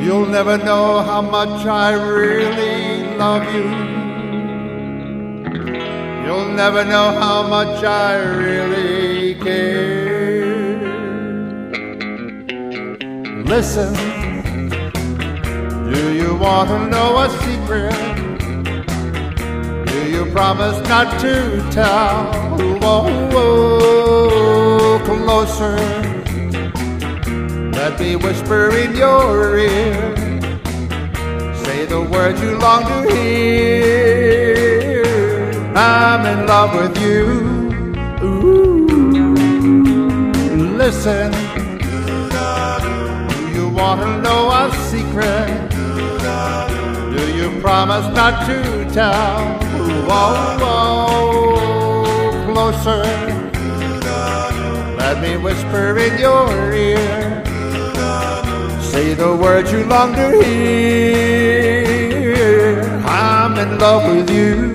You'll never know how much I really love you. You'll never know how much I really care. Listen, do you want to know a secret? Do you promise not to tell? Whoa, closer. Let me whisper in your ear. Say the words you long to hear. I'm in love with you. Ooh, listen. Do you want to know a secret? Do you promise not to tell? Whoa, closer. Let me whisper in your ear. Say the words you long to hear. I'm in love with you.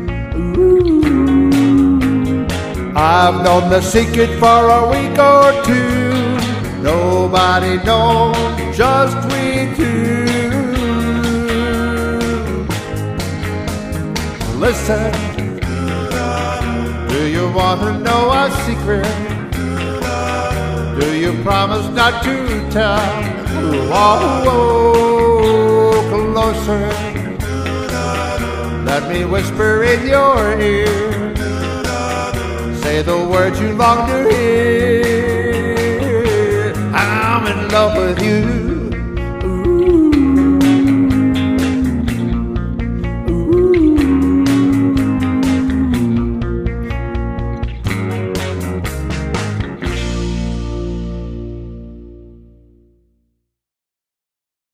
Ooh. I've known the secret for a week or two. Nobody knows, just we two. Listen, do you want to know a secret? Do you promise not to tell? Whoa, closer. Let me whisper in your ear. Say the words you long to hear. I'm in love with you.